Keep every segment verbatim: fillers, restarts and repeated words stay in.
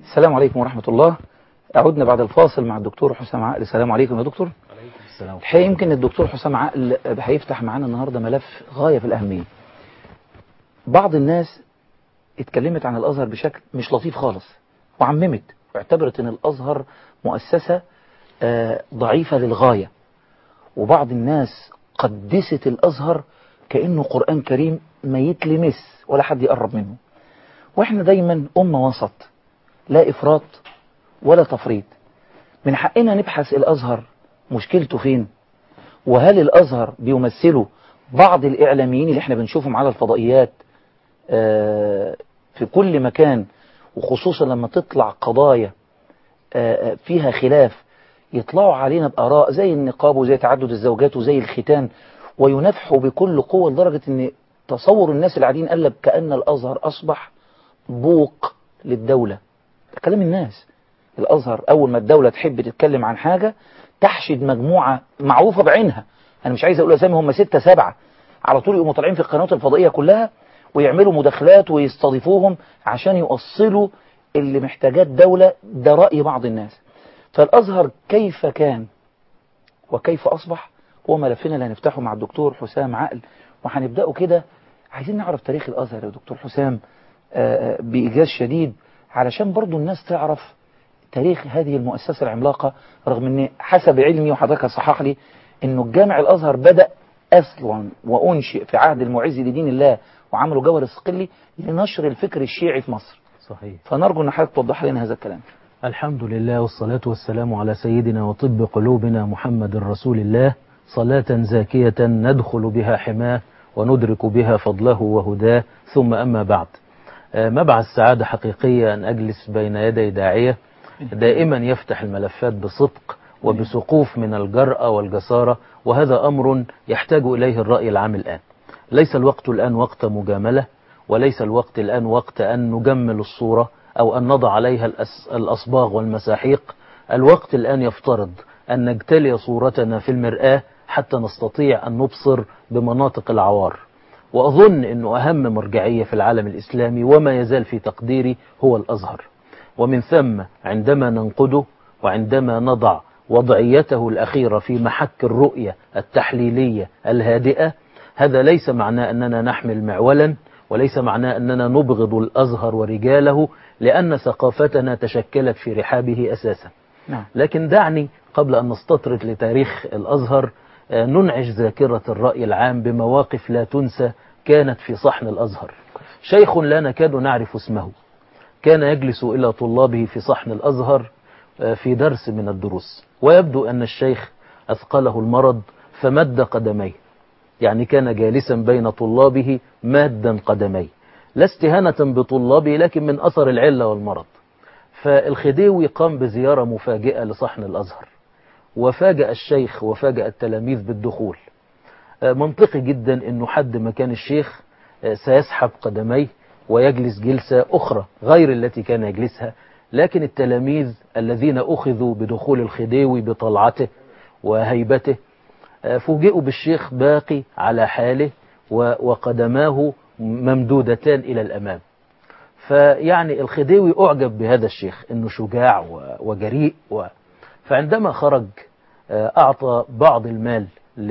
السلام عليكم ورحمة الله. عدنا بعد الفاصل مع الدكتور حسام عقل. السلام عليكم يا دكتور. عليكم السلام. الحقيقة يمكن الدكتور حسام عقل هيفتح معانا النهاردة ملف غاية في الأهمية. بعض الناس اتكلمت عن الأزهر بشكل مش لطيف خالص، وعممت واعتبرت أن الأزهر مؤسسة ضعيفة للغاية، وبعض الناس قدست الأزهر كأنه قرآن كريم ما يتلمس ولا حد يقرب منه. وإحنا دايما أمة وسط، لا إفراط ولا تفريط. من حقنا نبحث الأزهر مشكلته فين، وهل الأزهر بيمثله بعض الإعلاميين اللي احنا بنشوفهم على الفضائيات في كل مكان، وخصوصا لما تطلع قضايا فيها خلاف يطلعوا علينا بآراء زي النقاب وزي تعدد الزوجات وزي الختان، وينفحوا بكل قوة لدرجة ان تصور الناس اللي قاعدين قلب كأن الأزهر أصبح بوق للدولة. ده كلام الناس. الأزهر أول ما الدولة تحب تتكلم عن حاجة تحشد مجموعة معروفة بعينها، أنا مش عايز أقول أسامي، هم ستة سبعة على طول يقوموا طالعين في القنوات الفضائية كلها ويعملوا مداخلات ويستضيفوهم عشان يوصلوا اللي محتاجات دولة. ده رأي بعض الناس. فالأزهر كيف كان وكيف أصبح هو ملفنا اللي هنفتحه مع الدكتور حسام عقل، وهنبدأه كده. عايزين نعرف تاريخ الأزهر يا دكتور حسام بإيجاز شديد، علشان برضو الناس تعرف تاريخ هذه المؤسسة العملاقة، رغم ان حسب علمي وحضرتك صحح لي انه الجامع الأزهر بدأ أصلا وأنشئ في عهد المعز لدين الله وعملوا جوهر الصقلي لنشر الفكر الشيعي في مصر. صحيح. فنرجو ان حضرتك توضح لنا هذا الكلام. الحمد لله والصلاة والسلام على سيدنا وطب قلوبنا محمد رسول الله، صلاة زاكية ندخل بها حماه وندرك بها فضله وهداه، ثم أما بعد. مبعث سعادة حقيقية أن أجلس بين يدي داعية دائما يفتح الملفات بصدق وبسقوف من الجرأة والجسارة، وهذا أمر يحتاج إليه الرأي العام الآن. ليس الوقت الآن وقت مجاملة، وليس الوقت الآن وقت أن نجمل الصورة أو أن نضع عليها الأصباغ والمساحيق. الوقت الآن يفترض أن نجتلي صورتنا في المرآة حتى نستطيع أن نبصر بمناطق العوار. وأظن أنه أهم مرجعية في العالم الإسلامي وما يزال في تقديري هو الأزهر، ومن ثم عندما ننقده وعندما نضع وضعيته الأخيرة في محك الرؤية التحليلية الهادئة، هذا ليس معناه أننا نحمل معولا، وليس معناه أننا نبغض الأزهر ورجاله، لأن ثقافتنا تشكلت في رحابه أساسا. لكن دعني قبل أن نستطرد لتاريخ الأزهر ننعش ذاكرة الرأي العام بمواقف لا تنسى كانت في صحن الأزهر. شيخ لا نكاد نعرف اسمه كان يجلس إلى طلابه في صحن الأزهر في درس من الدروس، ويبدو أن الشيخ أثقله المرض فمد قدميه، يعني كان جالسا بين طلابه مادا قدميه، لا استهانة بطلابه لكن من أثر العلة والمرض. فالخديوي قام بزيارة مفاجئة لصحن الأزهر، وفاجأ الشيخ وفاجأ التلاميذ بالدخول. منطقي جدا أنه حد مكان الشيخ سيسحب قدميه ويجلس جلسة أخرى غير التي كان يجلسها، لكن التلاميذ الذين أخذوا بدخول الخديوي بطلعته وهيبته فوجئوا بالشيخ باقي على حاله وقدماه ممدودتان إلى الأمام. فيعني الخديوي أعجب بهذا الشيخ أنه شجاع وجريء و... فعندما خرج أعطى بعض المال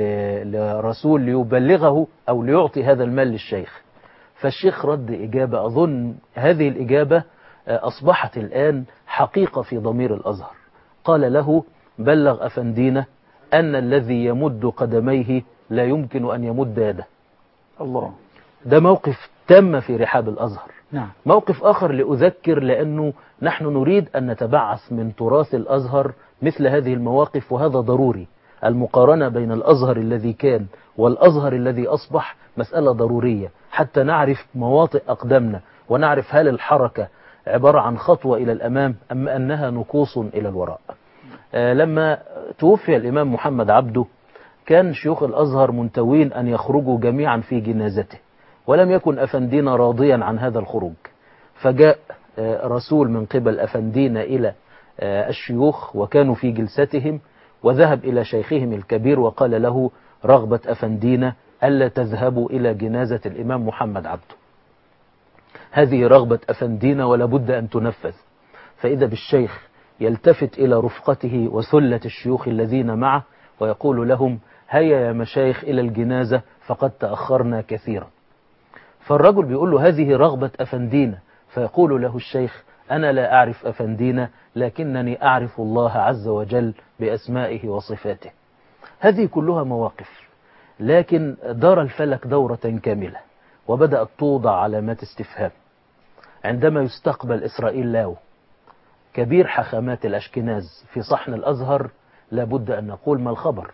لرسول ليبلغه أو ليعطي هذا المال للشيخ. فالشيخ رد إجابة، أظن هذه الإجابة أصبحت الآن حقيقة في ضمير الأزهر. قال له: بلغ أفندينا أن الذي يمد قدميه لا يمكن أن يمد يده. الله. ده موقف تم في رحاب الأزهر. نعم. موقف آخر لأذكر، لأنه نحن نريد أن نتبعث من تراث الأزهر مثل هذه المواقف، وهذا ضروري. المقارنة بين الأزهر الذي كان والأزهر الذي أصبح مسألة ضرورية حتى نعرف مواطئ أقدامنا، ونعرف هل الحركة عبارة عن خطوة إلى الأمام أم أنها نكوص إلى الوراء. آه لما توفي الإمام محمد عبده كان شيوخ الأزهر منتوين أن يخرجوا جميعا في جنازته، ولم يكن أفندينا راضيا عن هذا الخروج. فجاء آه رسول من قبل أفندينا إلى آه الشيوخ وكانوا في جلستهم، وذهب إلى شيخهم الكبير وقال له: رغبة أفندينا ألا تذهبوا إلى جنازة الإمام محمد عبده، هذه رغبة أفندينا ولا بد أن تنفذ. فإذا بالشيخ يلتفت إلى رفقته وثلة الشيوخ الذين معه ويقول لهم: هيا يا مشايخ إلى الجنازة فقد تأخرنا كثيرا. فالرجل بيقول له: هذه رغبة أفندينا. فيقول له الشيخ: أنا لا أعرف أفندينا، لكنني أعرف الله عز وجل بأسمائه وصفاته. هذه كلها مواقف، لكن دار الفلك دورة كاملة وبدأت توضع علامات استفهام. عندما يستقبل إسرائيل لاو كبير حخامات الأشكناز في صحن الأزهر، لابد أن نقول ما الخبر.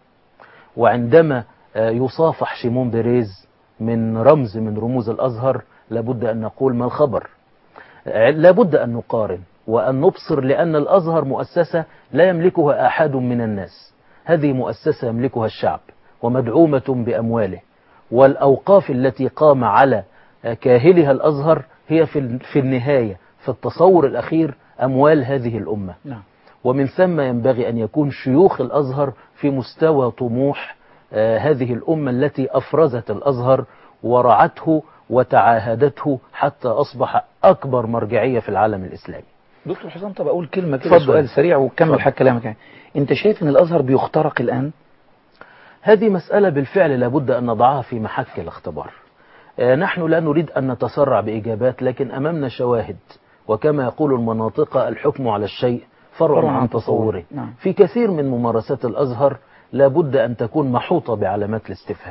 وعندما يصافح شيمون بيريز من رمز من رموز الأزهر، لابد أن نقول ما الخبر. لابد أن نقارن وأن نبصر، لأن الأزهر مؤسسة لا يملكها أحد من الناس. هذه مؤسسة يملكها الشعب ومدعومة بأمواله، والأوقاف التي قام على كاهلها الأزهر هي في النهاية في التصور الأخير أموال هذه الأمة. نعم. ومن ثم ينبغي أن يكون شيوخ الأزهر في مستوى طموح آه هذه الأمة التي أفرزت الأزهر ورعته وتعاهدته حتى أصبح أكبر مرجعية في العالم الإسلامي. دكتور حسام، طب أقول كلمة كده، سؤال سريع وكمل حق كلامك. أنت شايف أن الأزهر بيخترق الآن؟ هذه مسألة بالفعل لابد أن نضعها في محك الاختبار. آه نحن لا نريد أن نتسرع بإجابات، لكن أمامنا شواهد، وكما يقول المناطق: الحكم على الشيء فرع عن تصوره. نعم. في كثير من ممارسات الأزهر لابد أن تكون محوطة بعلامات الاستفهام.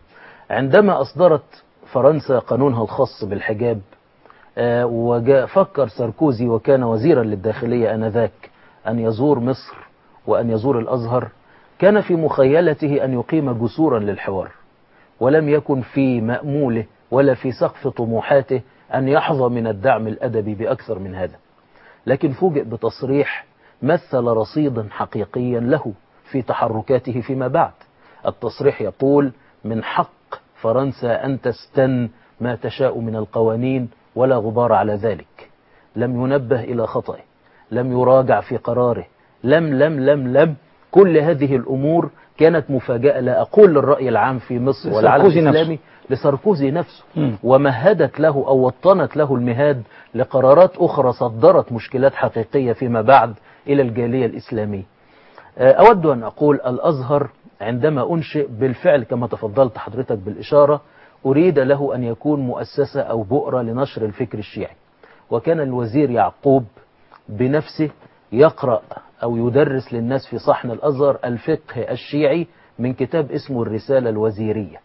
عندما أصدرت فرنسا قانونها الخاص بالحجاب، آه وجاء فكر ساركوزي وكان وزيرا للداخلية آنذاك أن يزور مصر وأن يزور الأزهر، كان في مخيلته أن يقيم جسورا للحوار، ولم يكن في مأموله ولا في سقف طموحاته أن يحظى من الدعم الأدبي بأكثر من هذا. لكن فوجئ بتصريح مثل رصيدا حقيقيا له في تحركاته فيما بعد. التصريح يقول: من حق فرنسا أن تستن ما تشاء من القوانين ولا غبار على ذلك. لم ينبه إلى خطأه، لم يراجع في قراره، لم لم لم لم كل هذه الأمور كانت مفاجأة، لا أقول للرأي العام في مصر والعالم الإسلامي، لساركوزي نفسه. م. ومهدت له أو وطنت له المهاد لقرارات أخرى صدرت مشكلات حقيقية فيما بعد إلى الجالية الإسلامية. أود أن أقول: الأزهر عندما أنشئ بالفعل كما تفضلت حضرتك بالإشارة، أريد له أن يكون مؤسسة أو بؤرة لنشر الفكر الشيعي، وكان الوزير يعقوب بنفسه يقرأ أو يدرس للناس في صحن الأزهر الفقه الشيعي من كتاب اسمه الرسالة الوزيرية.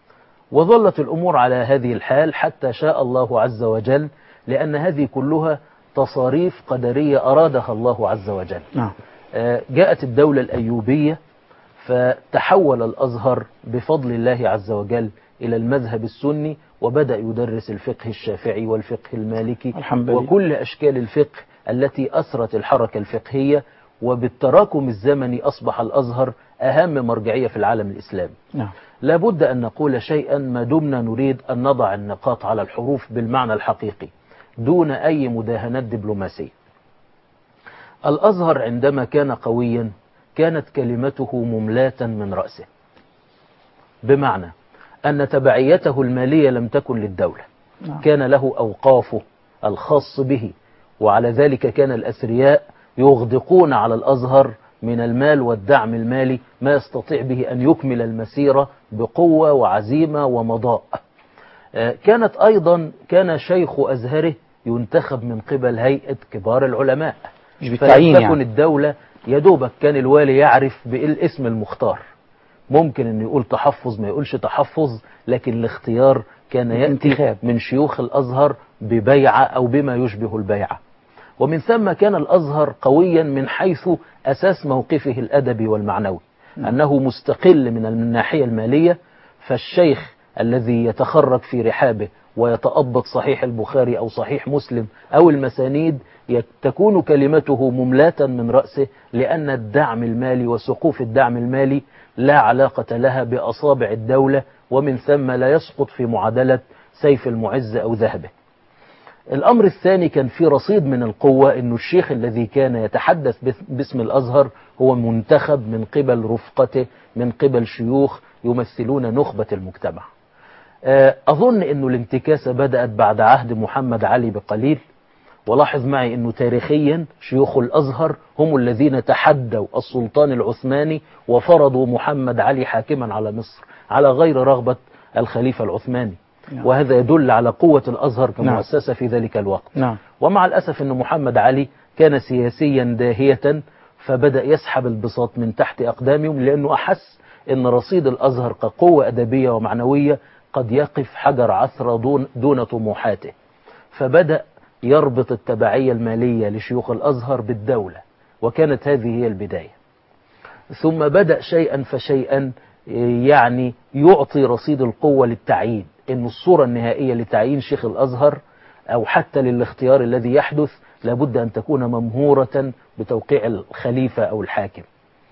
وظلت الأمور على هذه الحال حتى شاء الله عز وجل، لأن هذه كلها تصاريف قدرية أرادها الله عز وجل. نعم. جاءت الدولة الأيوبية فتحول الأزهر بفضل الله عز وجل إلى المذهب السني، وبدأ يدرس الفقه الشافعي والفقه المالكي وكل أشكال الفقه التي أسرت الحركة الفقهية، وبالتراكم الزمني أصبح الأزهر أهم مرجعية في العالم الإسلامي. نعم. لابد أن نقول شيئا ما دمنا نريد أن نضع النقاط على الحروف بالمعنى الحقيقي دون أي مداهنات دبلوماسية. الأزهر عندما كان قويا كانت كلمته مملاة من رأسه، بمعنى أن تبعيته المالية لم تكن للدولة. نعم. كان له أوقافه الخاص به، وعلى ذلك كان الأثرياء يغدقون على الأزهر من المال والدعم المالي ما يستطيع به أن يكمل المسيرة بقوة وعزيمة ومضاء. كانت أيضا كان شيخ أزهره ينتخب من قبل هيئة كبار العلماء، مش بالتعيين فلم تكن يعني. الدولة يدوبك كان الوالي يعرف بالاسم المختار، ممكن أن يقول تحفظ ما يقولش تحفظ، لكن الاختيار كان يأتي من شيوخ الأزهر ببيعة أو بما يشبه البيعة. ومن ثم كان الأزهر قويا من حيث أساس موقفه الأدبي والمعنوي، أنه مستقل من الناحية المالية. فالشيخ الذي يتخرج في رحابه ويتأبط صحيح البخاري أو صحيح مسلم أو المسانيد تكون كلمته مملاة من رأسه، لأن الدعم المالي وسقوف الدعم المالي لا علاقة لها بأصابع الدولة، ومن ثم لا يسقط في معادلة سيف المعز أو ذهبه. الأمر الثاني كان في رصيد من القوة، أن الشيخ الذي كان يتحدث باسم الأزهر هو منتخب من قبل رفقته، من قبل شيوخ يمثلون نخبة المجتمع. أظن أن الانتكاسة بدأت بعد عهد محمد علي بقليل، ولاحظ معي أنه تاريخيا شيوخ الأزهر هم الذين تحدوا السلطان العثماني وفرضوا محمد علي حاكما على مصر على غير رغبة الخليفة العثماني. نعم. وهذا يدل على قوة الأزهر كمؤسسة. نعم. في ذلك الوقت. نعم. ومع الأسف أن محمد علي كان سياسيا داهية، فبدأ يسحب البساط من تحت أقدامهم، لأنه أحس أن رصيد الأزهر كقوة أدبية ومعنوية قد يقف حجر عثرة دون, دون طموحاته، فبدأ يربط التبعية المالية لشيوخ الأزهر بالدولة، وكانت هذه هي البداية. ثم بدأ شيئا فشيئا يعني يعطي رصيد القوة للتعيين، أن الصورة النهائية لتعيين شيخ الأزهر أو حتى للاختيار الذي يحدث لابد أن تكون ممهورة بتوقيع الخليفة أو الحاكم.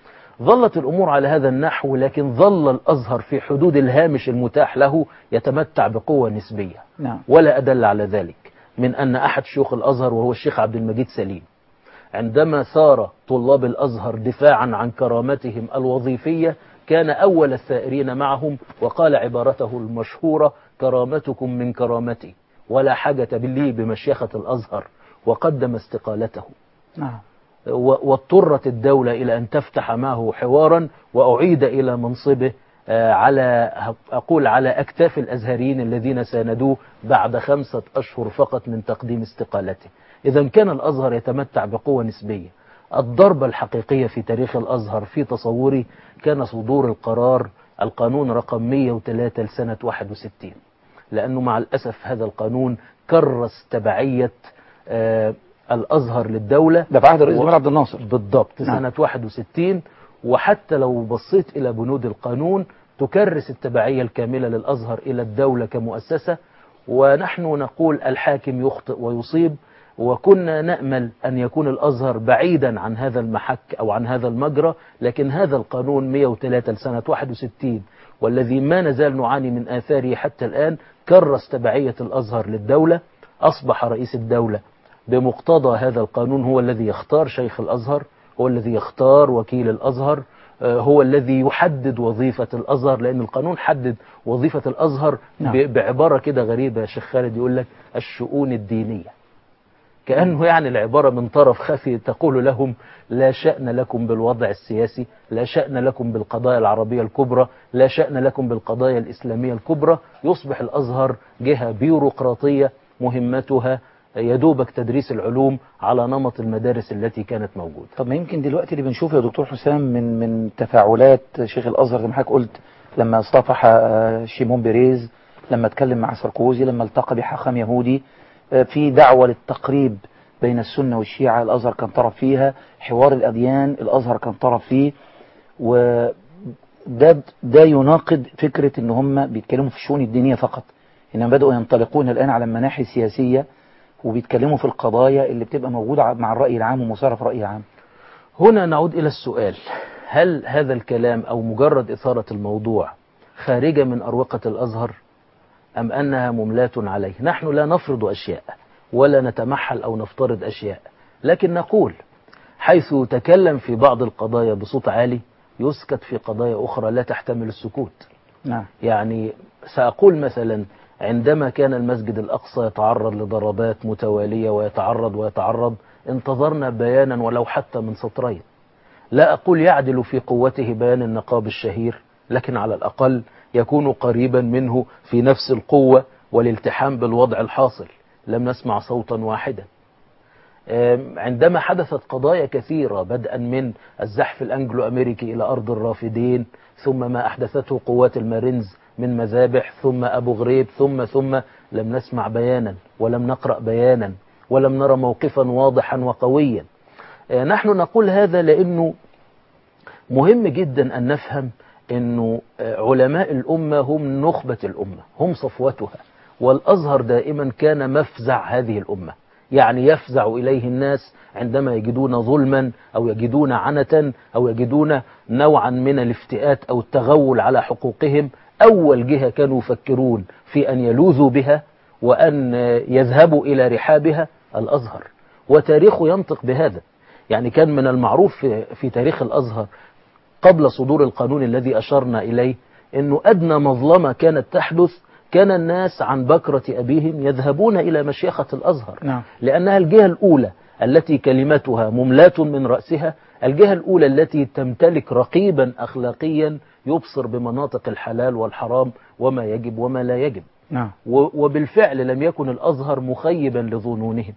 ظلت الأمور على هذا النحو، لكن ظل الأزهر في حدود الهامش المتاح له يتمتع بقوة نسبية. نعم. ولا أدل على ذلك من أن أحد شيوخ الأزهر وهو الشيخ عبد المجيد سليم عندما ثار طلاب الأزهر دفاعا عن كرامتهم الوظيفية كان أول الثائرين معهم، وقال عبارته المشهورة: كرامتكم من كرامتي ولا حاجة باللي بمشيخة الأزهر، وقدم استقالته. نعم. واضطرت الدولة إلى أن تفتح معه حوارا، وأعيد إلى منصبه على أقول على أكتاف الأزهريين الذين ساندوه بعد خمسة أشهر فقط من تقديم استقالته. إذا كان الأزهر يتمتع بقوة نسبية. الضربة الحقيقية في تاريخ الأزهر في تصوري كان صدور القرار القانون رقم مئة وثلاثة لسنة واحد وستين، لأنه مع الأسف هذا القانون كرس تبعية آه الأزهر للدولة. ده في عهد الرئيس جمال عبد الناصر بالضبط. نعم. سنة واحد وستين. وحتى لو بصيت إلى بنود القانون تكرس التبعية الكاملة للأزهر إلى الدولة كمؤسسة، ونحن نقول الحاكم يخطئ ويصيب، وكنا نأمل أن يكون الأزهر بعيدا عن هذا المحك أو عن هذا المجرى، لكن هذا القانون مئة وثلاثة لسنة واحد وستين والذي ما نزال نعاني من آثاره حتى الآن كرس تبعية الأزهر للدولة. أصبح رئيس الدولة بمقتضى هذا القانون هو الذي يختار شيخ الأزهر، هو الذي يختار وكيل الأزهر، هو الذي يحدد وظيفة الأزهر، لأن القانون حدد وظيفة الأزهر. نعم. بعبارة كده غريبة يا شيخ خالد، يقول لك الشؤون الدينية، كأنه يعني العبارة من طرف خفي تقول لهم لا شأن لكم بالوضع السياسي، لا شأن لكم بالقضايا العربية الكبرى، لا شأن لكم بالقضايا الإسلامية الكبرى. يصبح الأزهر جهة بيروقراطية مهمتها يدوبك تدريس العلوم على نمط المدارس التي كانت موجودة. طب ما يمكن دلوقتي اللي بنشوفه يا دكتور حسام من من تفاعلات شيخ الأزهر زي ما حضرتك قلت، لما صافح شيمون بيريز، لما اتكلم مع ساركوزي، لما التقى بحاخام يهودي، في دعوة للتقريب بين السنة والشيعة الأزهر كان طرف فيها، حوار الأديان الأزهر كان طرف فيه، وده ده يناقض فكرة ان هم بيتكلموا في الشؤون الدينية فقط، انما بدأوا ينطلقون الآن على المناحي السياسية وبيتكلموا في القضايا اللي بتبقى موجودة مع الرأي العام ومصارف رأي عام. هنا نعود إلى السؤال: هل هذا الكلام أو مجرد إثارة الموضوع خارجة من أروقة الأزهر أم أنها مملاة عليه؟ نحن لا نفرض أشياء ولا نتمحل أو نفترض أشياء، لكن نقول حيث تكلم في بعض القضايا بصوت عالي يسكت في قضايا أخرى لا تحتمل السكوت. نعم. يعني سأقول مثلا عندما كان المسجد الأقصى يتعرض لضربات متوالية ويتعرض ويتعرض انتظرنا بيانا ولو حتى من سطرين، لا أقول يعدل في قوته بيان النقاب الشهير، لكن على الأقل يكون قريبا منه في نفس القوة والالتحام بالوضع الحاصل. لم نسمع صوتا واحدا. عندما حدثت قضايا كثيرة بدءا من الزحف الأنجلو أمريكي إلى أرض الرافدين، ثم ما أحدثته قوات المارينز من مذابح، ثم أبو غريب، ثم ثم لم نسمع بيانا ولم نقرأ بيانا ولم نرى موقفا واضحا وقويا. نحن نقول هذا لأنه مهم جدا أن نفهم أنه علماء الأمة هم نخبة الأمة، هم صفوتها، والأزهر دائما كان مفزع هذه الأمة، يعني يفزع إليه الناس عندما يجدون ظلما أو يجدون عنة أو يجدون نوعا من الافتئات أو التغول على حقوقهم. أول جهة كانوا يفكرون في أن يلوذوا بها وأن يذهبوا إلى رحابها الأزهر، وتاريخه ينطق بهذا. يعني كان من المعروف في تاريخ الأزهر قبل صدور القانون الذي أشرنا إليه أنه أدنى مظلمة كانت تحدث كان الناس عن بكرة أبيهم يذهبون إلى مشيخة الأزهر. نعم. لأنها الجهة الأولى التي كلمتها مملاة من رأسها، الجهة الأولى التي تمتلك رقيبا أخلاقيا يبصر بمناطق الحلال والحرام وما يجب وما لا يجب. نعم. وبالفعل لم يكن الأزهر مخيبا لظنونهم.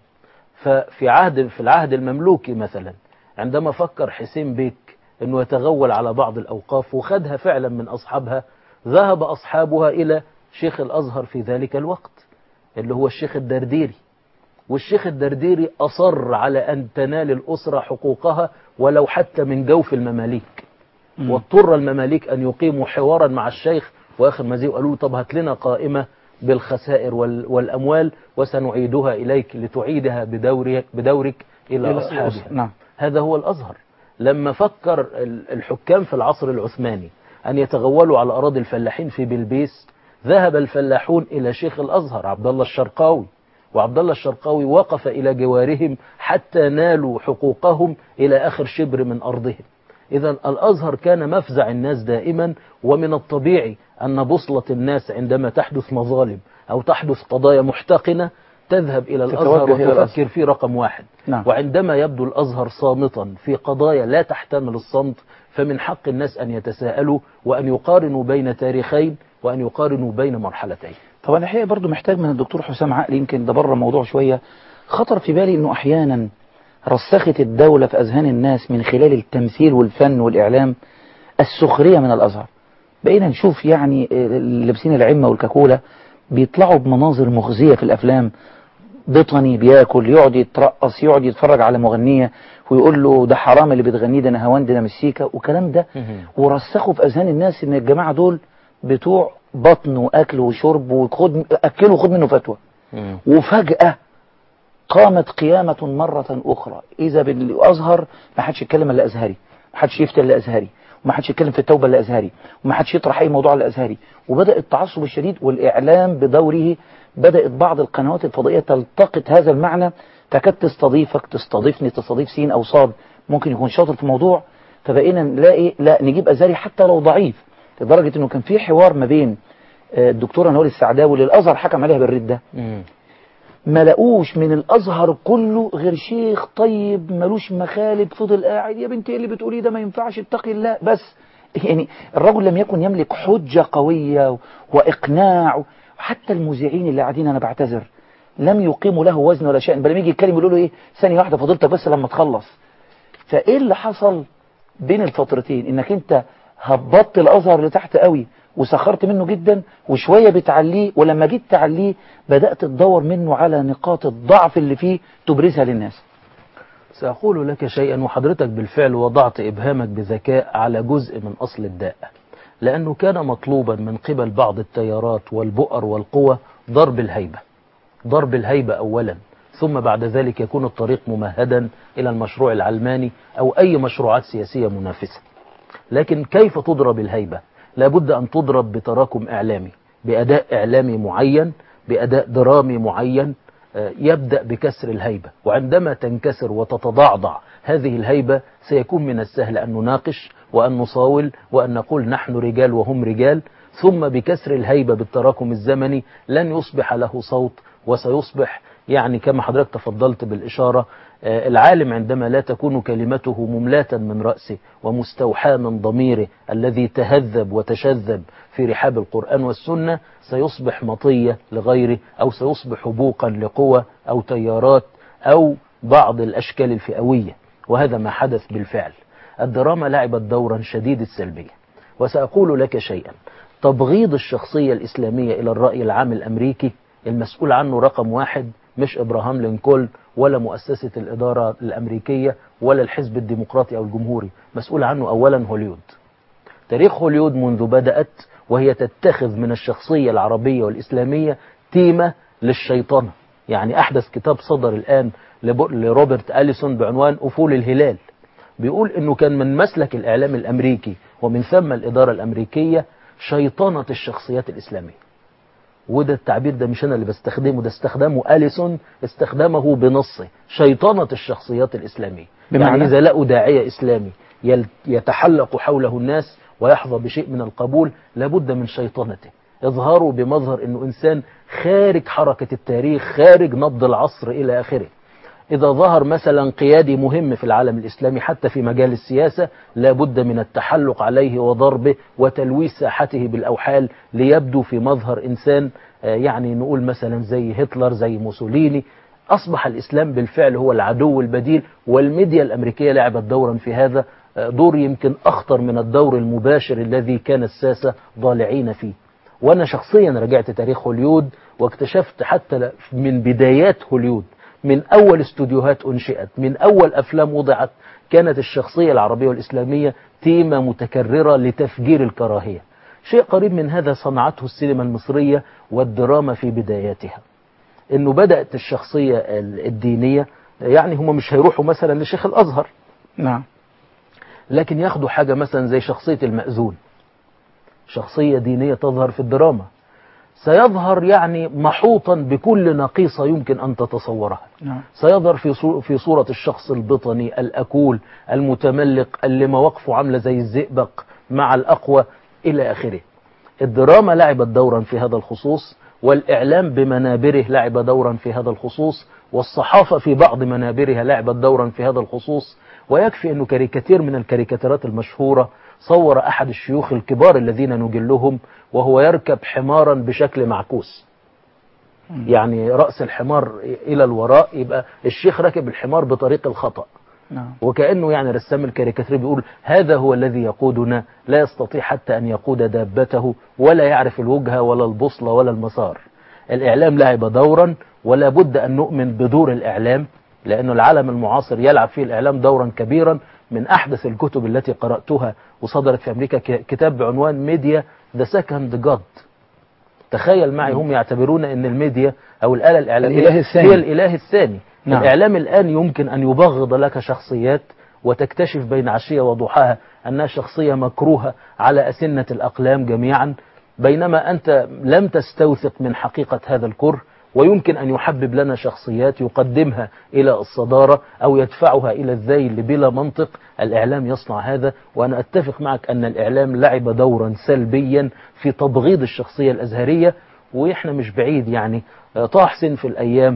ففي عهد في العهد المملوكي مثلا، عندما فكر حسين بيك أنه يتغول على بعض الأوقاف وخدها فعلا من أصحابها، ذهب أصحابها إلى شيخ الأزهر في ذلك الوقت اللي هو الشيخ الدرديري، والشيخ الدرديري أصر على أن تنال الأسرة حقوقها ولو حتى من جوف المماليك. م. واضطر المماليك أن يقيموا حوارا مع الشيخ وآخر ما زي وقالوا طب هات لنا قائمة بالخسائر والأموال وسنعيدها إليك لتعيدها بدورك, بدورك إلى أصحابها. نعم. هذا هو الأزهر. لما فكر الحكام في العصر العثماني أن يتغولوا على أراضي الفلاحين في بلبيس، ذهب الفلاحون إلى شيخ الأزهر عبد الله الشرقاوي، وعبد الله الشرقاوي وقف إلى جوارهم حتى نالوا حقوقهم إلى آخر شبر من أرضهم. إذا الأزهر كان مفزع الناس دائما، ومن الطبيعي أن بوصلة الناس عندما تحدث مظالم أو تحدث قضايا محتقنة تذهب إلى الأزهر وتفكر في رقم واحد. نعم. وعندما يبدو الأزهر صامتا في قضايا لا تحتمل الصمت، فمن حق الناس أن يتساءلوا وأن يقارنوا بين تاريخين وأن يقارنوا بين مرحلتين. طبعا الحقيقة برضو محتاج من الدكتور حسام عقل، يمكن ده بره موضوع شوية، خطر في بالي أنه أحيانا رسخت الدولة في أذهان الناس من خلال التمثيل والفن والإعلام السخرية من الأزهر. بقينا نشوف يعني لابسين العمة والكاكولا بيطلعوا بمناظر مخزية في الأفلام، بطني بياكل، يقعد يترقص، يقعد يتفرج على مغنية ويقول له ده حرام اللي بتغنيه، ده نهاوند، ده مسيكا وكلام ده، ورسخوا في أذهان الناس إن الجماعة دول بتوع بطن وأكل وشرب وخد أكله وخد منه فتوى. وفجأة قامت قيامة مرة أخرى، إذا بالأزهر ما حدش يتكلم إلا أزهري، ما حدش يفتي إلا أزهري، وما حدش يتكلم في التوبة إلا أزهري، وما حدش يطرح أي موضوع إلا أزهري. وبدأ التعصب الشديد، والإعلام بدوره بدأت بعض القنوات الفضائية تلتقط هذا المعنى، تكاد تستضيفك، تستضيفني، تستضيف سين أو صاد ممكن يكون شاطر في موضوع، فبقينا نلاقي لا نجيب أزهري حتى لو ضعيف، لدرجة إنه كان في حوار ما بين الدكتورة نوال السعداوي اللي الأزهر حكم عليها بالردة، ما لقوش من الأزهر كله غير شيخ طيب ملوش مخالب فضل قاعد يا بنتي اللي بتقوليه ده ما ينفعش اتقي الله. بس يعني الرجل لم يكن يملك حجة قوية وإقناع، وحتى المذيعين اللي قاعدين أنا بعتذر لم يقيموا له وزن ولا شأن، بل لما يجي يتكلم يقولوا له إيه ثانية واحدة فضيلتك بس لما تخلص. فإيه اللي حصل بين الفترتين؟ إنك أنت هبطت الأزهر لتحت قوي وسخرت منه جدا، وشوية بتعليه، ولما جيت تعليه بدأت تدور منه على نقاط الضعف اللي فيه تبرزها للناس. سأقول لك شيئا، وحضرتك بالفعل وضعت إبهامك بذكاء على جزء من أصل الداء، لأنه كان مطلوبا من قبل بعض التيارات والبؤر والقوى ضرب الهيبة، ضرب الهيبة أولا، ثم بعد ذلك يكون الطريق ممهدا إلى المشروع العلماني أو أي مشروعات سياسية منافسة. لكن كيف تضرب الهيبة؟ لابد أن تضرب بتراكم إعلامي، بأداء إعلامي معين، بأداء درامي معين يبدأ بكسر الهيبة. وعندما تنكسر وتتضعضع هذه الهيبة سيكون من السهل أن نناقش وأن نصاول وأن نقول نحن رجال وهم رجال. ثم بكسر الهيبة بالتراكم الزمني لن يصبح له صوت، وسيصبح يعني كما حضرتك تفضلت بالإشارة، العالم عندما لا تكون كلمته مملاة من رأسه ومستوحاة من ضميره الذي تهذب وتشذب في رحاب القرآن والسنة سيصبح مطية لغيره، أو سيصبح بوقا لقوة أو تيارات أو بعض الأشكال الفئوية. وهذا ما حدث بالفعل. الدراما لعبت دورا شديد السلبية. وسأقول لك شيئا، تبغيض الشخصية الإسلامية إلى الرأي العام الأمريكي المسؤول عنه رقم واحد مش إبراهام لينكولن ولا مؤسسة الإدارة الأمريكية ولا الحزب الديمقراطي أو الجمهوري، مسؤول عنه أولا هوليود. تاريخ هوليود منذ بدأت وهي تتخذ من الشخصية العربية والإسلامية تيمة للشيطنة. يعني أحدث كتاب صدر الآن لروبرت أليسون بعنوان أفول الهلال، بيقول إنه كان من مسلك الإعلام الأمريكي ومن ثم الإدارة الأمريكية شيطنة الشخصيات الإسلامية. وده التعبير ده مش أنا اللي بستخدمه، ده استخدامه أليسون، استخدامه بنصه، شيطنة الشخصيات الإسلامية. يعني إذا لقوا داعية إسلامي يتحلق حوله الناس ويحظى بشيء من القبول لابد من شيطنته. إظهاره بمظهر أنه إنسان خارج حركة التاريخ، خارج نبض العصر إلى آخره. إذا ظهر مثلا قيادي مهم في العالم الإسلامي حتى في مجال السياسة، لابد من التحلق عليه وضربه وتلويث ساحته بالأوحال ليبدو في مظهر إنسان يعني نقول مثلا زي هتلر، زي موسوليني. أصبح الإسلام بالفعل هو العدو البديل، والميديا الأمريكية لعبت دورا في هذا، دور يمكن أخطر من الدور المباشر الذي كان الساسة ضالعين فيه. وأنا شخصيا رجعت تاريخ هوليود واكتشفت حتى من بدايات هوليود، من أول استوديوهات أنشئت، من أول أفلام وضعت، كانت الشخصية العربية والإسلامية تيمة متكررة لتفجير الكراهية. شيء قريب من هذا صنعته السينما المصرية والدراما في بداياتها، إنه بدأت الشخصية الدينية، يعني هم مش هيروحوا مثلا لشيخ الأزهر، نعم، لكن ياخدوا حاجة مثلا زي شخصية المأذون، شخصية دينية تظهر في الدراما، سيظهر يعني محوطا بكل نقيصة يمكن أن تتصورها. نعم. سيظهر في في صورة الشخص البطني الأكول المتملق اللي مواقفه عاملة زي الزئبق مع الأقوى إلى آخره. الدراما لعبت دورا في هذا الخصوص، والإعلام بمنابره لعب دورا في هذا الخصوص، والصحافة في بعض منابرها لعبت دورا في هذا الخصوص. ويكفي أنه كاريكاتير من الكاريكاتيرات المشهورة صور أحد الشيوخ الكبار الذين نجلهم وهو يركب حمارا بشكل معكوس، يعني رأس الحمار إلى الوراء، يبقى الشيخ راكب الحمار بطريق الخطأ. نعم. وكأنه يعني رسام الكاريكاتير بيقول هذا هو الذي يقودنا، لا يستطيع حتى أن يقود دابته، ولا يعرف الوجهة ولا البوصلة ولا المسار. الإعلام لعب دورا، ولا بد أن نؤمن بدور الإعلام، لأنه العالم المعاصر يلعب فيه الإعلام دورا كبيرا. من أحدث الكتب التي قرأتها وصدرت في أمريكا كتاب بعنوان ميديا ذا سكند جاد. تخيل معي، هم يعتبرون أن الميديا أو الآلة الإعلامية الإله الثاني. هي الإله الثاني. نعم. الإعلام الآن يمكن أن يبغض لك شخصيات وتكتشف بين عشية وضحاها أنها شخصية مكروهة على أسنة الأقلام جميعا، بينما أنت لم تستوثق من حقيقة هذا الكره، ويمكن أن يحبب لنا شخصيات يقدمها إلى الصدارة أو يدفعها إلى الذيل بلا منطق. الإعلام يصنع هذا، وأنا أتفق معك أن الإعلام لعب دورا سلبيا في تبغيض الشخصية الأزهرية. وإحنا مش بعيد، يعني طه حسين في الأيام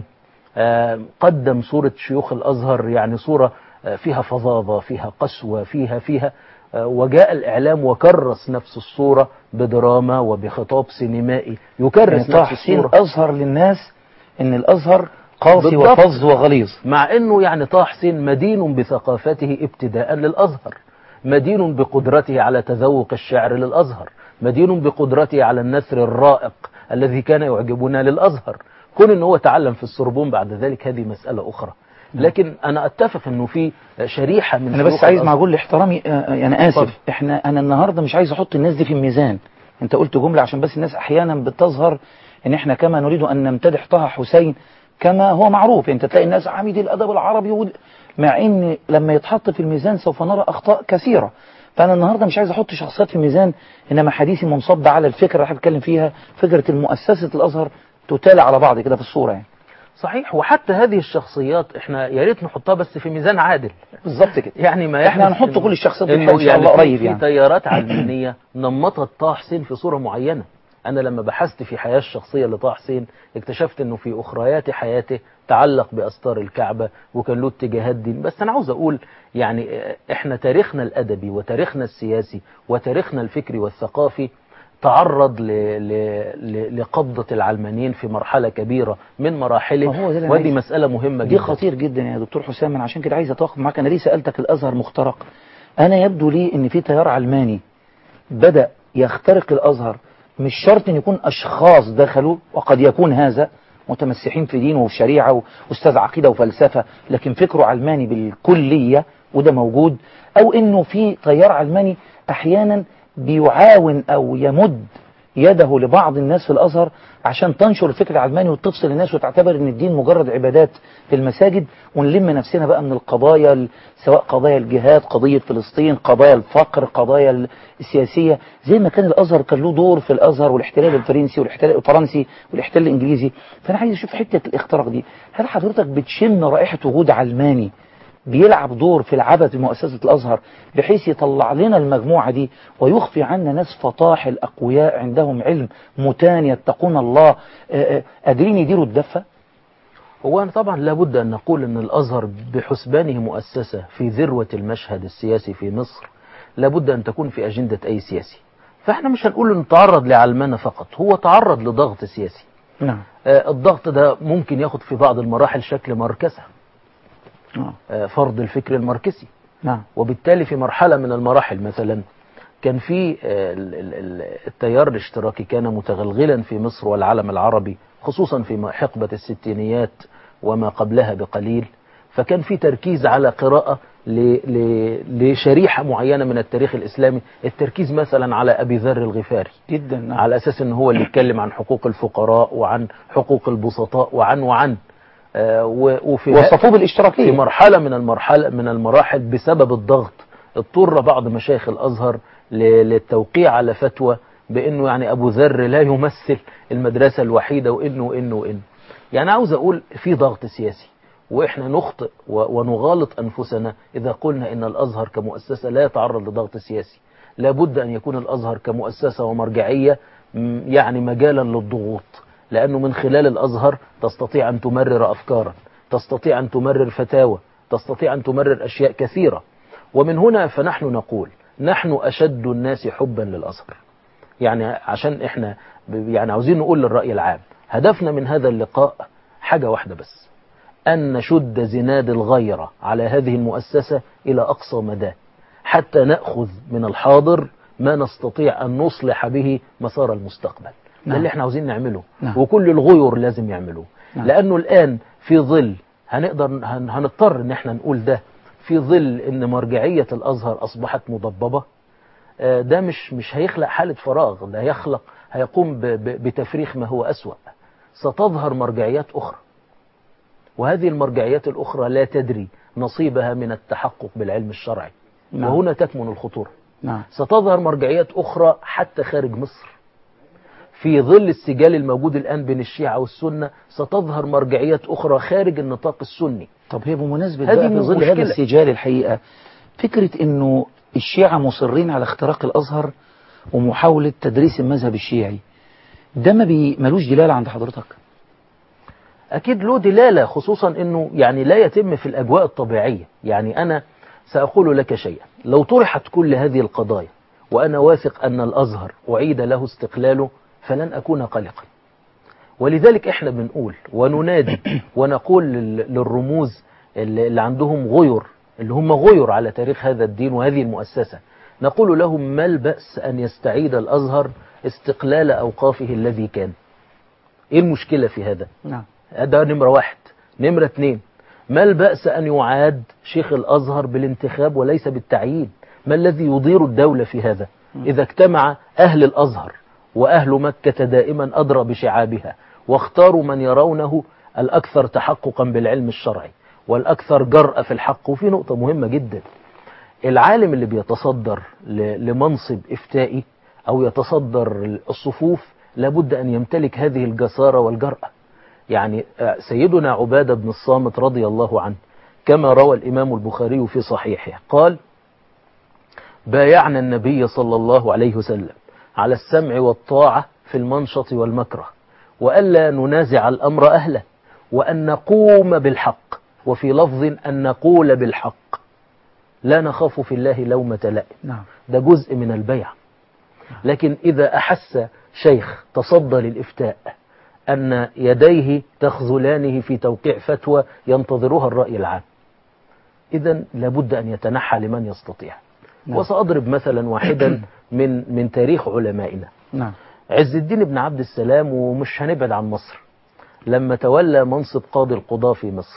قدم صورة شيوخ الأزهر، يعني صورة فيها فظاظة، فيها قسوة، فيها فيها وجاء الإعلام وكرس نفس الصورة بدراما وبخطاب سينمائي يكرس يعني نفس الصورة. أظهر للناس أن الأزهر قاسي بالضبط. وفظ وغليظ، مع أنه يعني طه حسين مدين بثقافته ابتداء للأزهر، مدين بقدرته على تذوق الشعر للأزهر، مدين بقدرته على النثر الرائق الذي كان يعجبنا للأزهر. كون أنه هو تعلم في السوربون بعد ذلك هذه مسألة أخرى، لكن أنا أتفق أنه في شريحة من أنا بس عايز مع كل احترامي، أنا آسف، إحنا أنا النهاردة مش عايز أحط الناس دي في الميزان. أنت قلت جملة عشان بس الناس أحيانا بتظهر إن إحنا كما نريد أن نمتدح طه حسين كما هو معروف، أنت تلاقي الناس عميد الأدب العربي و... مع إن لما يتحط في الميزان سوف نرى أخطاء كثيرة. فأنا النهاردة مش عايز أحط شخصيات في الميزان، إنما حديثي منصب على الفكرة اللي بتكلم فيها، فكرة المؤسسة الأزهر تتالى على بعض كده في الصورة يعني. صحيح. وحتى هذه الشخصيات احنا يا ريت نحطها بس في ميزان عادل. بالظبط كده. يعني ما احنا هنحط كل الشخصيات دي ان شاء الله قريب يعني. في تيارات علمانية نمطت طه حسين في صورة معينة. انا لما بحثت في حياة الشخصية لطه حسين اكتشفت انه في اخريات حياته تعلق باستار الكعبة وكان له اتجاهات دين. بس انا عاوز اقول يعني احنا تاريخنا الادبي وتاريخنا السياسي وتاريخنا الفكري والثقافي تعرض ل... ل... لقبضة العلمانيين في مرحلة كبيرة من مراحله، ودي مسألة مهمة دي جدا. دي خطير جدا يا دكتور حسام. من عشان كده عايز اتوقف معاك. انا ليه سألتك الازهر مخترق؟ انا يبدو لي ان في تيار علماني بدأ يخترق الازهر، مش شرط ان يكون اشخاص دخلوا، وقد يكون هذا متمسحين في دينه وفي شريعة واستاذ عقيدة وفلسفة، لكن فكره علماني بالكلية وده موجود، او انه في تيار علماني احيانا بيعاون أو يمد يده لبعض الناس في الأزهر عشان تنشر الفكر العلماني وتفصل الناس وتعتبر أن الدين مجرد عبادات في المساجد، ونلم نفسنا بقى من القضايا، سواء قضايا الجهاد، قضية فلسطين، قضايا الفقر، قضايا السياسية، زي ما كان الأزهر كان له دور في الأزهر والاحتلال الفرنسي والاحتلال الفرنسي والاحتلال الإنجليزي. فأنا عايز أشوف حتة الاختراق دي، هل حضرتك بتشم رائحة وجود علماني بيلعب دور في العبث بمؤسسة الأزهر بحيث يطلع لنا المجموعة دي ويخفي عنا ناس فطاحل أقوياء عندهم علم متان يتقون الله قادرين يديروا الدفة؟ هو أنا طبعا لابد أن نقول أن الأزهر بحسبانه مؤسسة في ذروة المشهد السياسي في مصر لابد أن تكون في أجندة أي سياسي. فإحنا مش هنقول أنه تعرض لعلمانة فقط، هو تعرض لضغط سياسي. نعم. آه الضغط ده ممكن ياخد في بعض المراحل شكل مركزة، آه فرض الفكر الماركسي. نعم. وبالتالي في مرحلة من المراحل مثلا كان في آه التيار الاشتراكي كان متغلغلا في مصر والعالم العربي، خصوصا في حقبة الستينيات وما قبلها بقليل. فكان في تركيز على قراءة لشريحة معينة من التاريخ الإسلامي، التركيز مثلا على أبي ذر الغفاري جدا. نعم. على أساس أنه هو اللي يتكلم عن حقوق الفقراء وعن حقوق البسطاء وعن وعن آه وفي وصفوه بالاشتراكية. في مرحلة من المرحلة من المراحل بسبب الضغط اضطر بعض مشايخ الأزهر للتوقيع على فتوى بأنه يعني أبو ذر لا يمثل المدرسة الوحيدة وإنه وإنه وإنه يعني عاوز أقول في ضغط سياسي، وإحنا نخطئ ونغالط أنفسنا إذا قلنا إن الأزهر كمؤسسة لا يتعرض لضغط سياسي. لابد أن يكون الأزهر كمؤسسة ومرجعية يعني مجالا للضغوط، لأنه من خلال الأزهر تستطيع أن تمرر أفكارا، تستطيع أن تمرر فتاوى، تستطيع أن تمرر أشياء كثيرة. ومن هنا فنحن نقول نحن أشد الناس حبا للأزهر. يعني عشان إحنا يعني عاوزين نقول للرأي العام هدفنا من هذا اللقاء حاجة واحدة بس، أن نشد زناد الغيرة على هذه المؤسسة إلى أقصى مدى حتى نأخذ من الحاضر ما نستطيع أن نصلح به مسار المستقبل. نعم. ده اللي احنا عاوزين نعمله. نعم. وكل الغيور لازم يعملوه. نعم. لأنه الآن في ظل هنقدر هن هنضطر ان احنا نقول ده في ظل ان مرجعية الأزهر أصبحت مضببة. ده مش مش هيخلق حالة فراغ، ده هيخلق هيقوم بتفريخ ما هو أسوأ. ستظهر مرجعيات أخرى، وهذه المرجعيات الأخرى لا تدري نصيبها من التحقق بالعلم الشرعي. نعم. وهنا تكمن الخطورة. نعم. ستظهر مرجعيات أخرى حتى خارج مصر. في ظل السجال الموجود الآن بين الشيعة والسنة ستظهر مرجعيات أخرى خارج النطاق السني. طب هي بمناسبة هذه بقى في ظل مشكلة. هذا السجال الحقيقة فكرة أنه الشيعة مصرين على اختراق الأزهر ومحاولة تدريس المذهب الشيعي، ده ما بي ملوش دلالة عند حضرتك؟ أكيد له دلالة، خصوصا أنه يعني لا يتم في الأجواء الطبيعية. يعني أنا سأقول لك شيئا، لو طرحت كل هذه القضايا وأنا واثق أن الأزهر أعيد له استقلاله فلن أكون قلقا. ولذلك إحنا بنقول وننادي ونقول للرموز اللي عندهم غير، اللي هم غير على تاريخ هذا الدين وهذه المؤسسة، نقول لهم ما البأس أن يستعيد الأزهر استقلال أوقافه الذي كان. إيه المشكلة في هذا؟ نعم. هذا نمرة واحد. نمرة اثنين، ما البأس أن يعاد شيخ الأزهر بالانتخاب وليس بالتعيين؟ ما الذي يضير الدولة في هذا؟ إذا اجتمع أهل الأزهر وأهل مكة دائما أدرى بشعابها واختاروا من يرونه الأكثر تحققا بالعلم الشرعي والأكثر جرأة في الحق. وفي نقطة مهمة جدا، العالم اللي بيتصدر لمنصب إفتائي أو يتصدر الصفوف لابد أن يمتلك هذه الجسارة والجرأة. يعني سيدنا عبادة بن الصامت رضي الله عنه كما روى الإمام البخاري في صحيحه قال: بايعنا النبي صلى الله عليه وسلم على السمع والطاعة في المنشط والمكره، وألا ننازع الأمر أهله، وأن نقوم بالحق، وفي لفظ أن نقول بالحق، لا نخاف في الله لومة لائم. نعم. ده جزء من البيع. لكن إذا أحس شيخ تصدى للإفتاء أن يديه تخذلانه في توقيع فتوى ينتظرها الرأي العام، إذن لابد أن يتنحى لمن يستطيع. نعم. وسأضرب مثلا واحدا من من تاريخ علمائنا. نعم. عز الدين بن عبد السلام، ومش هنبعد عن مصر، لما تولى منصب قاضي القضاة في مصر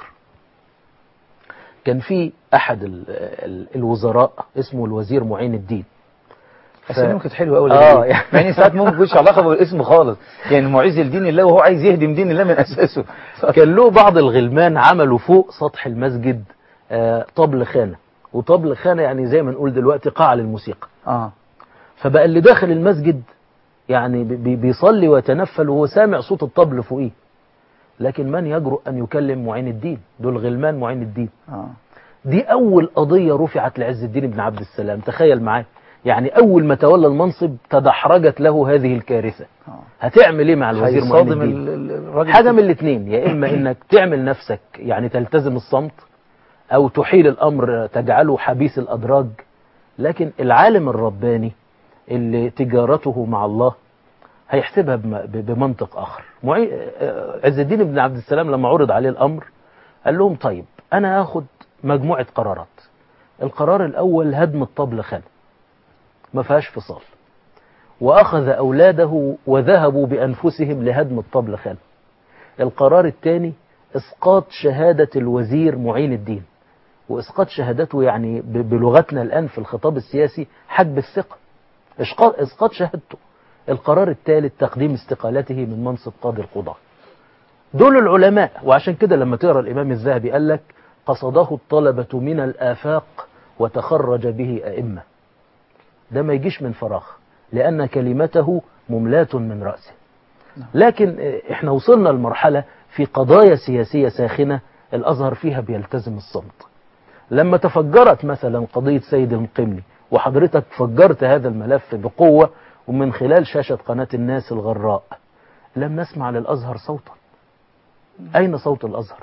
كان في أحد ال ال الوزراء اسمه الوزير معين الدين. اسمه كانت حلوه قوي. اه يعني, يعني ساعات ممكن مش علاقه بالاسم خالص، يعني معز الدين الله وهو عايز يهدم دين الله من اساسه. كان له بعض الغلمان عملوا فوق سطح المسجد آه طبل خانه، وطبل خانه يعني زي ما نقول دلوقتي قاعه للموسيقى. اه فبقى اللي داخل المسجد يعني بي بيصلي ويتنفل وهو سامع صوت الطبل فوقيه، لكن من يجرؤ أن يكلم معين الدين؟ دول غلمان معين الدين. آه. دي أول قضية رفعت لعز الدين بن عبد السلام. تخيل معايا، يعني أول ما تولى المنصب تدحرجت له هذه الكارثة. هتعمل إيه مع الوزير معين الدين؟ حاجة من الاثنين، يا إما إنك تعمل نفسك يعني تلتزم الصمت، أو تحيل الأمر تجعله حبيس الأدراج. لكن العالم الرباني اللي تجارته مع الله هيحسبها بمنطق آخر. عز الدين بن عبد السلام لما عرض عليه الأمر قال لهم طيب أنا هاخد مجموعة قرارات. القرار الأول هدم الطبل خان، ما فيهاش فصال، وأخذ أولاده وذهبوا بأنفسهم لهدم الطبل خان. القرار الثاني إسقاط شهادة الوزير معين الدين، وإسقاط شهادته يعني بلغتنا الآن في الخطاب السياسي حجب الثقة، إسقاط شهادته. القرار الثالث تقديم استقالته من منصب قاضي القضاة. دول العلماء. وعشان كده لما تقرأ الإمام الذهبي قال لك قصده الطلبة من الآفاق وتخرج به أئمة. ده ما يجيش من فراغ، لأن كلمته مملاة من رأسه. لكن احنا وصلنا لمرحلة في قضايا سياسية ساخنة الأزهر فيها بيلتزم الصمت. لما تفجرت مثلا قضية سيد المقيملي، وحضرتك فجرت هذا الملف بقوة ومن خلال شاشة قناة الناس الغراء، لم نسمع للأزهر صوتا. أين صوت الأزهر؟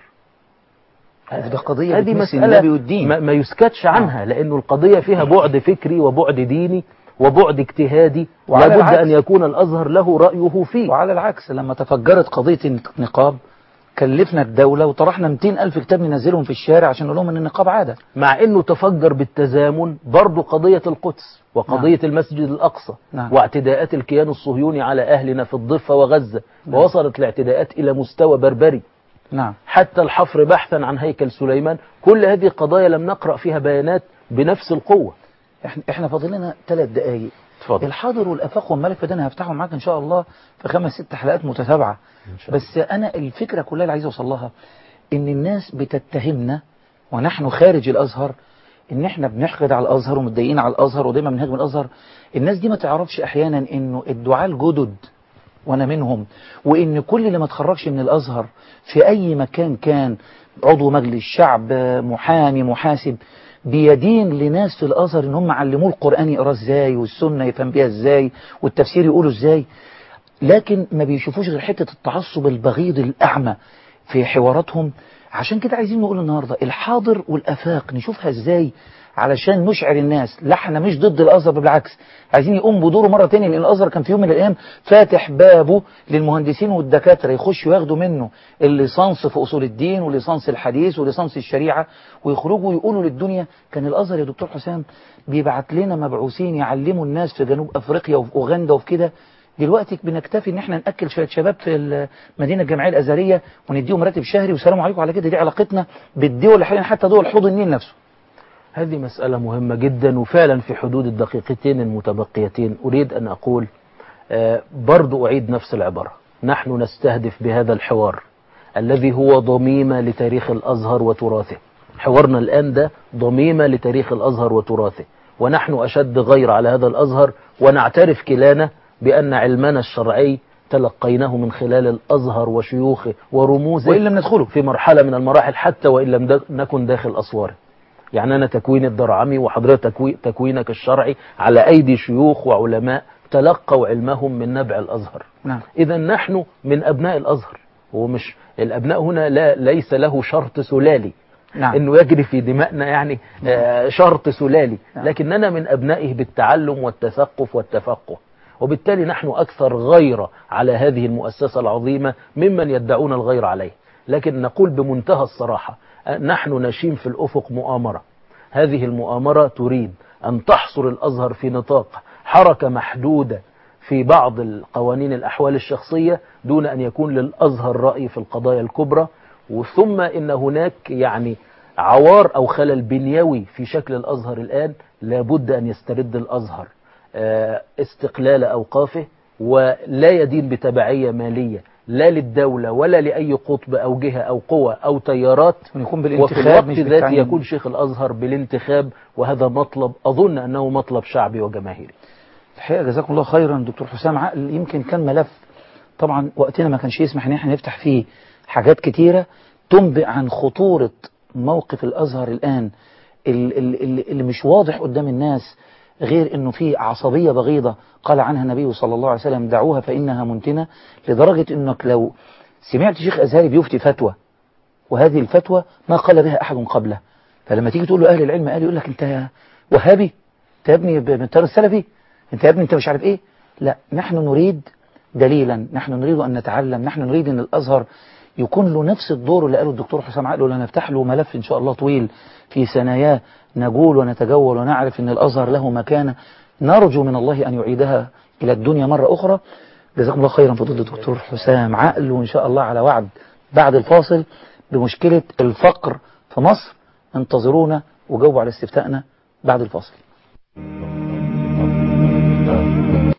ده قضية هذه بتمس مسألة النبي والدين، ما, ما يسكتش عنها، آه. لأنه القضية فيها بعد فكري وبعد ديني وبعد اجتهادي، لابد أن يكون الأزهر له رأيه فيه. وعلى العكس لما تفجرت قضية النقاب كلفنا الدولة وطرحنا مئتين ألف كتاب ننزلهم في الشارع عشان نقول لهم ان النقاب عادة، مع انه تفجر بالتزامن برضو قضية القدس وقضية نعم. المسجد الأقصى نعم. واعتداءات الكيان الصهيوني على أهلنا في الضفة وغزة نعم. ووصلت الاعتداءات إلى مستوى بربري نعم. حتى الحفر بحثا عن هيكل سليمان. كل هذه قضايا لم نقرأ فيها بيانات بنفس القوة. احنا احنا فاضل لنا ثلاث دقائق. الحاضر والآفاق والملف ده انا هفتحه معاك ان شاء الله في خمس ست حلقات متتابعة. بس انا الفكرة كلها اللي عايز اوصل لها ان الناس بتتهمنا ونحن خارج الازهر ان احنا بنحقد على الازهر ومتضايقين على الازهر ودايما بنهاجم الازهر. الناس دي ما تعرفش احيانا انه الدعاة الجدد وانا منهم، وان كل اللي ما تخرجش من الازهر في اي مكان كان عضو مجلس شعب محامي محاسب بيدين لناس في الازهر ان هم علموه القرآن يقراه ازاي والسنة يفهم بيها ازاي والتفسير يقوله ازاي، لكن ما بيشوفوش غير حتة التعصب البغيض الأعمى في حواراتهم. عشان كده عايزين نقول النهاردة الحاضر والآفاق نشوفها ازاي علشان نشعر الناس لا احنا مش ضد الازهر، بالعكس عايزين يقوم بدوره مرة تانية، لان الازهر كان في يوم من الايام فاتح بابه للمهندسين والدكاترة يخشوا ياخدوا منه الليسانس في اصول الدين وليسانس الحديث وليسانس الشريعة ويخرجوا ويقولوا للدنيا. كان الازهر يا دكتور حسام بيبعت لنا مبعوثين يعلموا الناس في جنوب افريقيا وفي اوغندا وفي كده. دلوقتي بنكتفي ان احنا ناكل شويه شباب في المدينه الجامعيه الازهريه ونديهم راتب شهري وسلام عليكم على كده. دي علاقتنا بالدول اللي حوالينا حتى دول حوض النيل نفسه. هذه مسألة مهمة جدا، وفعلا في حدود الدقيقتين المتبقيتين أريد أن أقول آه برضو أعيد نفس العبارة. نحن نستهدف بهذا الحوار الذي هو ضميمة لتاريخ الأزهر وتراثه. حوارنا الآن ده ضميمة لتاريخ الأزهر وتراثه، ونحن أشد غير على هذا الأزهر، ونعترف كلانا بأن علمنا الشرعي تلقيناه من خلال الأزهر وشيوخه ورموزه، وإن لم ندخله في مرحلة من المراحل حتى وإن لم نكن داخل أسواره. يعني أنا تكوين الدرعمي وحضرتك تكوي تكوينك الشرعي على أيدي شيوخ وعلماء تلقوا علمهم من نبع الأزهر. نعم. إذا نحن من أبناء الأزهر، ومش الأبناء هنا لا ليس له شرط سلالي نعم. إنه يجري في دمائنا يعني آه شرط سلالي، نعم. لكننا من أبنائه بالتعلم والتثقف والتفقه، وبالتالي نحن أكثر غيرة على هذه المؤسسة العظيمة ممن يدعون الغير عليه. لكن نقول بمنتهى الصراحة نحن نشيم في الأفق مؤامرة. هذه المؤامرة تريد أن تحصر الأزهر في نطاق حركة محدودة في بعض القوانين الأحوال الشخصية دون أن يكون للأزهر رأي في القضايا الكبرى. وثم إن هناك يعني عوار أو خلل بنيوي في شكل الأزهر الآن، لابد أن يسترد الأزهر استقلال أوقافه ولا يدين بتبعية مالية لا للدولة ولا لأي قطب أو جهة أو قوة أو تيارات، ويكون بالانتخاب وفي الوقت ذات يكون شيخ الأزهر بالانتخاب، وهذا مطلب أظن أنه مطلب شعبي وجماهيري. الحقيقة جزاكم الله خيرا دكتور حسام. عقل يمكن كان ملف طبعا وقتنا ما كانش يسمح ان احنا نفتح فيه حاجات كتيرة تنبئ عن خطورة موقف الأزهر الآن اللي, اللي مش واضح قدام الناس غير أنه في عصبية بغيضة قال عنها النبي صلى الله عليه وسلم دعوها فإنها منتنة، لدرجة أنك لو سمعت شيخ أزهري بيفتي فتوى وهذه الفتوى ما قال بها أحد قبله، فلما تيجي تقول له أهل العلم قال يقول لك أنت يا وهابي، أنت يا ابني من التيار السلفي، أنت يا ابني أنت مش عارف إيه. لا، نحن نريد دليلا، نحن نريد أن نتعلم، نحن نريد أن الأزهر يكون له نفس الدور اللي قاله الدكتور حسام عقل، ولا نفتح له ملف إن شاء الله طويل في ثناياه نقول ونتجول ونعرف أن الأزهر له مكانة، نرجو من الله أن يعيدها إلى الدنيا مرة أخرى. جزاكم الله خيرا فضيلة الدكتور حسام عقل، وإن شاء الله على وعد بعد الفاصل بمشكلة الفقر في مصر. انتظرونا وجاوبوا على استفتائنا بعد الفاصل.